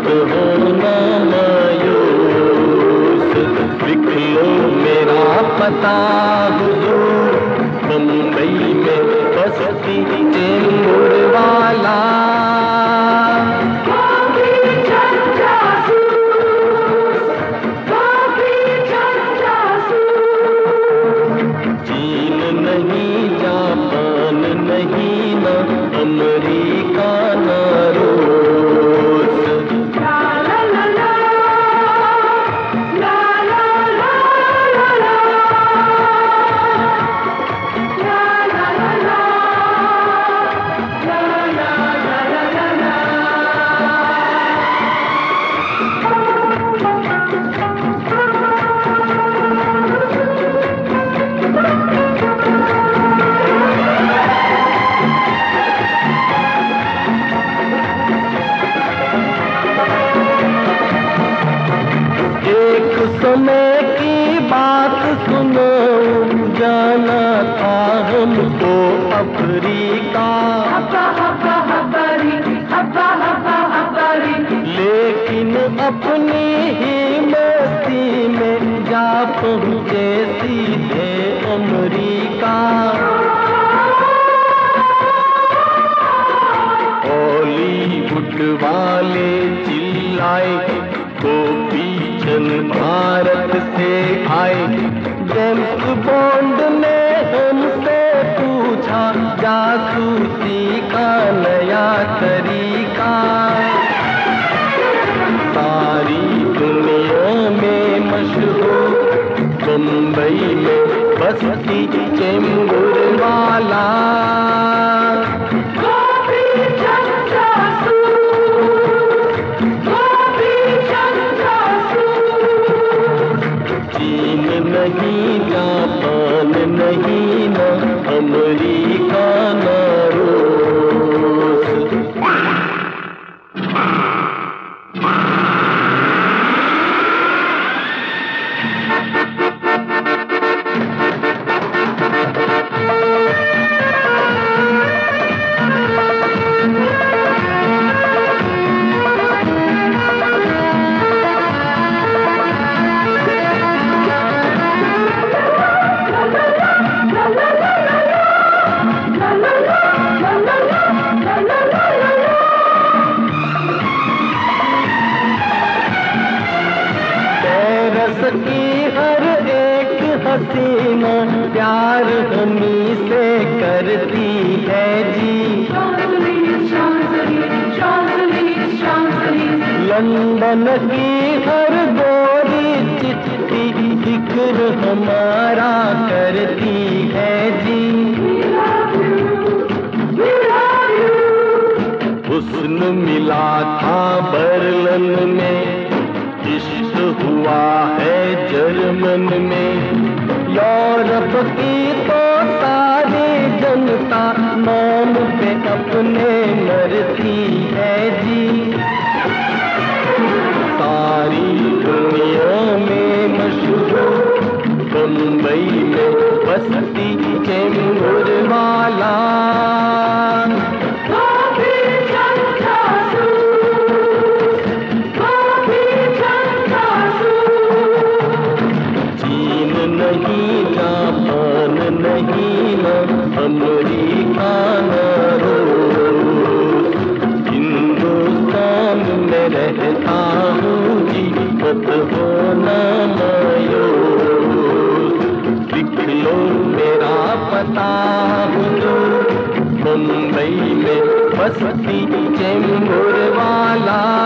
मत होना मायूस, लिख लो मेरा पता हुजूर, बम्बई में बस्ती चेंबूर वाला। चीन नहीं, जापान नहीं, ना अमेरिका ना रूस, समय की बात सुनो, जाना था हमको अफ्रीका, लेकिन अपनी ही मस्ती में जा पहुँचे सीधे अमेरिका। हॉलीवुड वाले चिल्लाए, गोपी चंद भारत से आए, जेम्स बॉन्ड ने हमसे पूछा, जासूसी का नया तरीका। सारी दुनिया में मशहूर, बम्बई में बस्ती चेंबूर वाला। चीन नहीं, जापान नहीं, ना अमेरिका ना रूस। की हर एक हसीना प्यार हमी से करती है जी, लंदन की हर गोरी चिट्ठी जिक्र हमारा करती है जी। हुस्न मिला था बर्लिन में, इश्क हुआ है जर्मन में, यूरोप की तो सारी जनता नाम पे अपने मरती है जी। सारी दुनिया में मशहूर, बम्बई में बस्ती चेंबूर वाला। नहीं, जापान नहीं, ना अमेरिका ना रूस, हिंदुस्तान में रहता हूँ जी, मत होना मायूस, लिख लो मेरा पता हुजूर, बम्बई में बस्ती चेंबूर वाला।